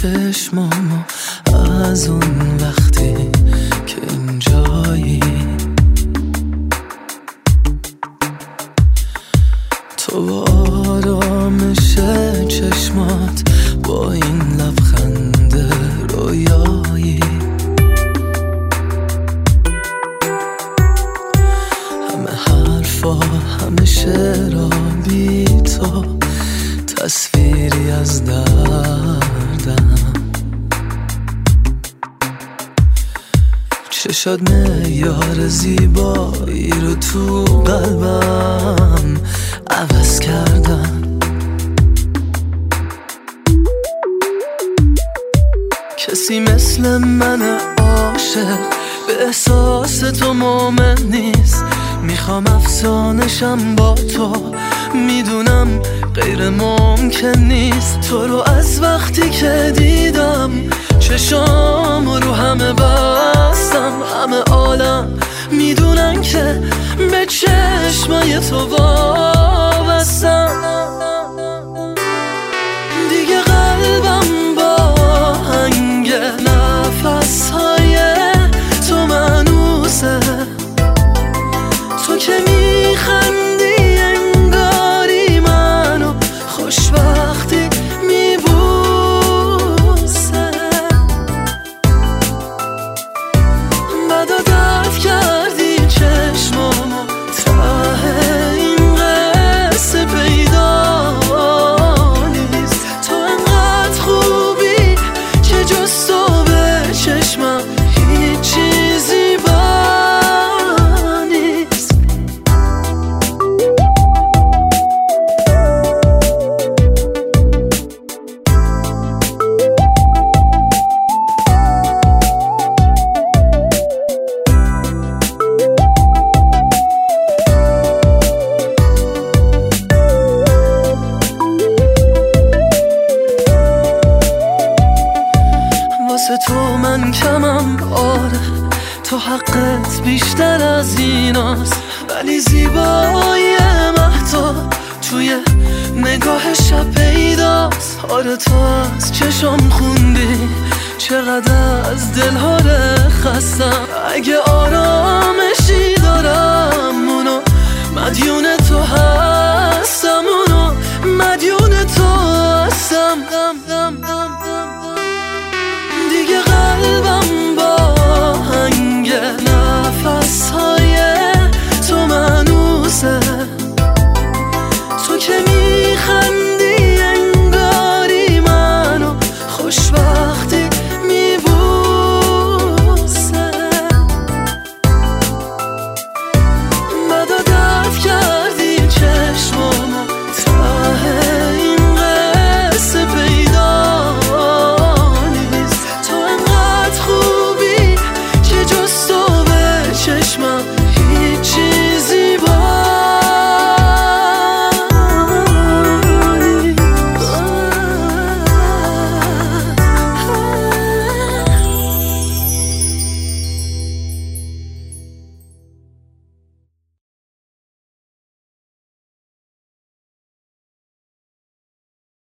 چشمامو از اون وقتی که اینجایی، تو با آرامش چشمات، با این لبخند رویایی، همه حرفا همه شعرها بی تو تصویری از دردم، چشات معیار زیبایی رو تو قلبم عوض کردم. کسی مثل من عاشق به احساس تو مومن نیست، میخوام افسانشم با تو، میدونم غیر ممکن نیست. تو رو از وقتی که دیدم چشام رو همه بستم، همه عالم میدونن که به چشمای تو وابستم. دیگه قلبم با هنگ نفسهای تو مانوسه، تو که میخندی انگاری منو خوشبختی میبوسه. بدا درد کردی چشمامو، ته این قصه پیدا نیست. تو انقدر خوبی که جز تو به چشمم هیچ چیزی تو من کمم، آره تو حقت بیشتر از ایناست، ولی زیبایی مهتاب توی نگاه شب پیداست. آره تو از چشم خوندی چقدر از دلها خستم، اگه آرامشی دارم اونو مدیون تو هستم، اونو مدیون تو هستم.